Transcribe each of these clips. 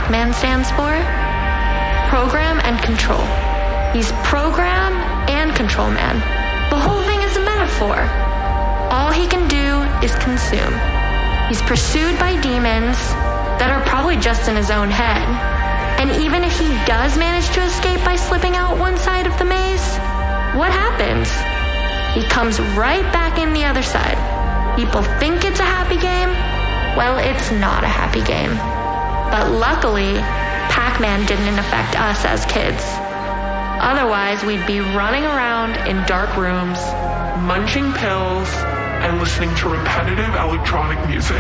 Pac-Man stands for? Program and control. He's program and control man. The whole thing is a metaphor. All he can do is consume. He's pursued by demons that are probably just in his own head. And even if he does manage to escape by slipping out one side of the maze, what happens? He comes right back in the other side. People think it's a happy game. Well, it's not a happy game. But luckily, Pac-Man didn't affect us as kids. Otherwise, we'd be running around in dark rooms, munching pills, and listening to repetitive electronic music.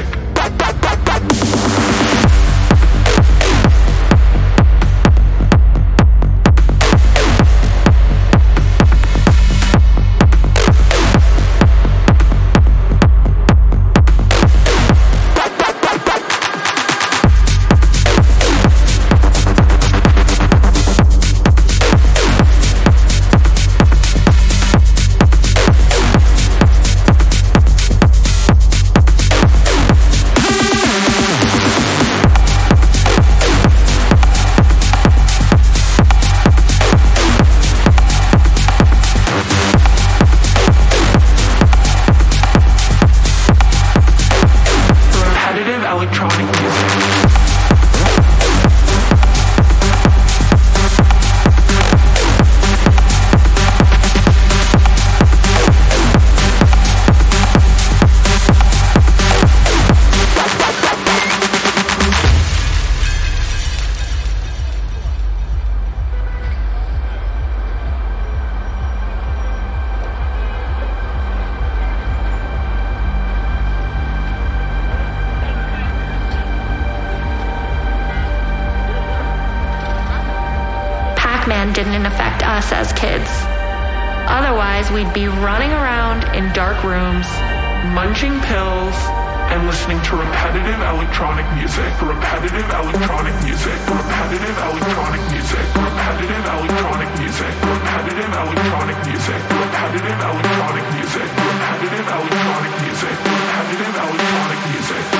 Pac-Man didn't affect us as kids. Otherwise, we'd be running around in dark rooms, munching pills, and listening to repetitive electronic music. Repetitive electronic music. Repetitive electronic music. Repetitive electronic music. Repetitive electronic music. Repetitive electronic music. Repetitive electronic music. Repetitive electronic music.